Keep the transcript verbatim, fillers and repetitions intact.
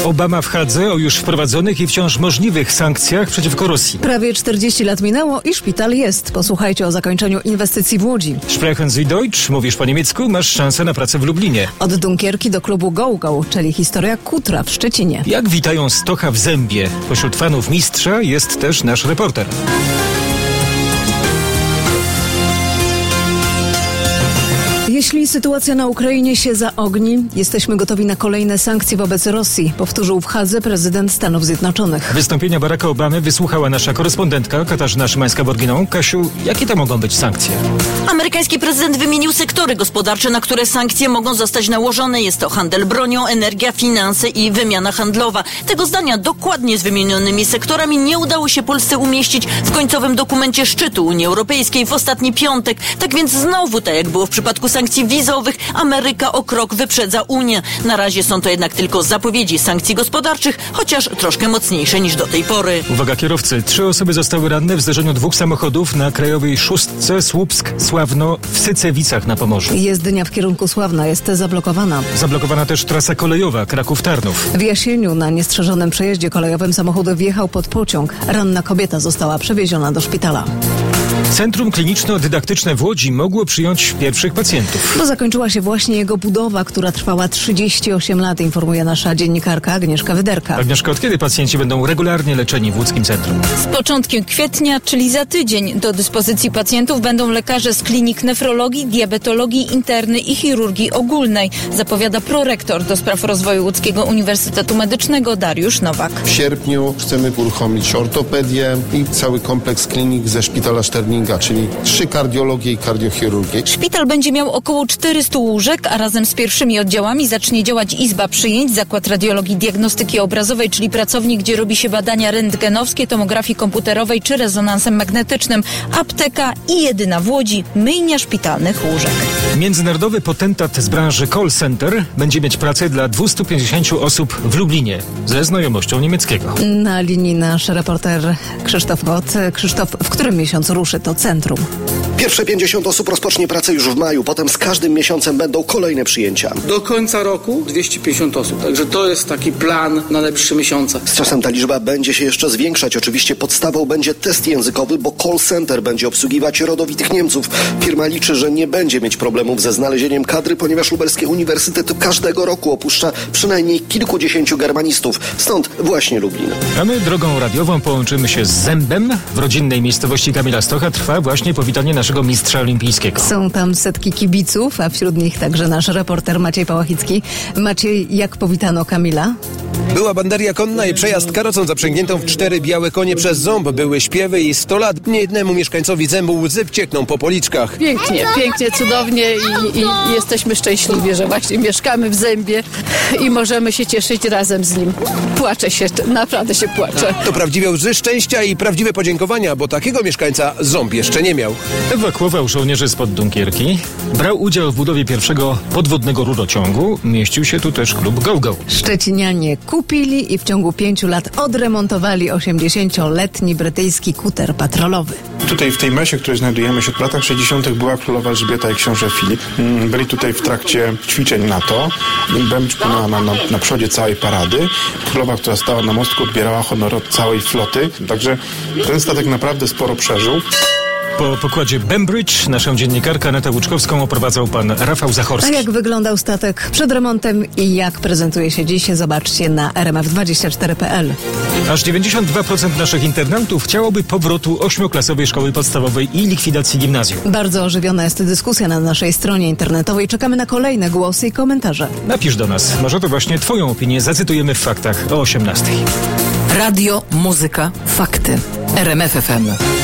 Obama w Hadze o już wprowadzonych i wciąż możliwych sankcjach przeciwko Rosji. Prawie czterdzieści lat minęło i szpital jest. Posłuchajcie o zakończeniu inwestycji w Łodzi. Sprechen Sie Deutsch? Mówisz po niemiecku? Masz szansę na pracę w Lublinie. Od Dunkierki do klubu Go Go, czyli historia Kutra w Szczecinie. Jak witają Stocha w Zębie? Pośród fanów mistrza jest też nasz reporter. Jeśli sytuacja na Ukrainie się zaogni, jesteśmy gotowi na kolejne sankcje wobec Rosji, powtórzył w Hadze prezydent Stanów Zjednoczonych. Wystąpienia Baracka Obamy wysłuchała nasza korespondentka Katarzyna Szymańska-Borginą. Kasiu, jakie to mogą być sankcje? Amerykański prezydent wymienił sektory gospodarcze, na które sankcje mogą zostać nałożone. Jest to handel bronią, energia, finanse i wymiana handlowa. Tego zdania dokładnie z wymienionymi sektorami nie udało się Polsce umieścić w końcowym dokumencie szczytu Unii Europejskiej w ostatni piątek. Tak więc znowu, tak jak było w przypadku sankcji wizowych, Ameryka o krok wyprzedza Unię. Na razie są to jednak tylko zapowiedzi sankcji gospodarczych, chociaż troszkę mocniejsze niż do tej pory. Uwaga kierowcy, trzy osoby zostały ranne w zderzeniu dwóch samochodów na krajowej szóstce Słupsk-Sławno w Sycewicach na Pomorzu. Jezdnia w kierunku Sławna jest zablokowana. Zablokowana też trasa kolejowa Kraków-Tarnów. W Jasieniu na niestrzeżonym przejeździe kolejowym samochód wjechał pod pociąg. Ranna kobieta została przewieziona do szpitala. Centrum Kliniczno-Dydaktyczne w Łodzi mogło przyjąć pierwszych pacjentów. Bo zakończyła się właśnie jego budowa, która trwała trzydzieści osiem lat, informuje nasza dziennikarka Agnieszka Wyderka. Agnieszka, od kiedy pacjenci będą regularnie leczeni w łódzkim centrum? Z początkiem kwietnia, czyli za tydzień. Do dyspozycji pacjentów będą lekarze z klinik nefrologii, diabetologii, interny i chirurgii ogólnej, zapowiada prorektor do spraw rozwoju Łódzkiego Uniwersytetu Medycznego Dariusz Nowak. W sierpniu chcemy uruchomić ortopedię i cały kompleks klinik ze szpitala Szterninga, czyli trzy kardiologie i kardiochirurgię. Szpital będzie miał około czterysta łóżek, a razem z pierwszymi oddziałami zacznie działać izba przyjęć, zakład radiologii diagnostyki obrazowej, czyli pracownik, gdzie robi się badania rentgenowskie, tomografii komputerowej czy rezonansem magnetycznym, apteka i jedyna w Łodzi myjnia szpitalnych łóżek. Międzynarodowy potentat z branży call center będzie mieć pracę dla dwieście pięćdziesiąt osób w Lublinie ze znajomością niemieckiego. Na linii nasz reporter Krzysztof Kot. Krzysztof, w którym miesiącu ruszy to centrum? Pierwsze pięćdziesiąt osób rozpocznie pracę już w maju, potem z każdym miesiącem będą kolejne przyjęcia. Do końca roku dwieście pięćdziesiąt osób, także to jest taki plan na najbliższe miesiące. Z czasem ta liczba będzie się jeszcze zwiększać. Oczywiście podstawą będzie test językowy, bo call center będzie obsługiwać rodowitych Niemców. Firma liczy, że nie będzie mieć problemów ze znalezieniem kadry, ponieważ Lubelski Uniwersytet każdego roku opuszcza przynajmniej kilkudziesięciu germanistów. Stąd właśnie Lublin. A my drogą radiową połączymy się z Zębem. W rodzinnej miejscowości Kamila Stocha trwa właśnie powitanie naszego mistrza olimpijskiego. Są tam setki kibiców, a wśród nich także nasz reporter Maciej Pałachicki. Maciej, jak powitano Kamila? Była banderia konna i przejazd karocą zaprzęgniętą w cztery białe konie przez ząb. Były śpiewy i sto lat. Niejednemu mieszkańcowi Zębu łzy wciekną po policzkach. Pięknie, pięknie, cudownie i, i jesteśmy szczęśliwi, że właśnie mieszkamy w Zębie i możemy się cieszyć razem z nim. Płaczę się, naprawdę się płaczę. To prawdziwe łzy szczęścia i prawdziwe podziękowania, bo takiego mieszkańca Ząb jeszcze nie miał. Ewakuował żołnierzy spod Dunkierki. Brał udział w budowie pierwszego podwodnego rurociągu. Mieścił się tu też klub Go Go. Szczecinianie kupili i w ciągu pięciu lat odremontowali osiemdziesięcioletni brytyjski kuter patrolowy. Tutaj w tej mesie, w której znajdujemy się, w latach sześćdziesiątych była królowa Elżbieta i książę Filip. Byli tutaj w trakcie ćwiczeń NATO. Bębcz na, na, na, na przodzie całej parady. Królowa, która stała na mostku, odbierała honor od całej floty. Także ten statek naprawdę sporo przeżył. Po pokładzie Bembridge naszą dziennikarkę Anetę Łuczkowską oprowadzał pan Rafał Zachorski. A jak wyglądał statek przed remontem i jak prezentuje się dziś, zobaczcie na r m f dwadzieścia cztery kropka p l. Aż dziewięćdziesiąt dwa procent naszych internautów chciałoby powrotu ośmioklasowej szkoły podstawowej i likwidacji gimnazjum. Bardzo ożywiona jest dyskusja na naszej stronie internetowej. Czekamy na kolejne głosy i komentarze. Napisz do nas. Może to właśnie twoją opinię zacytujemy w faktach o osiemnastej. Radio, muzyka, fakty. R M F F M.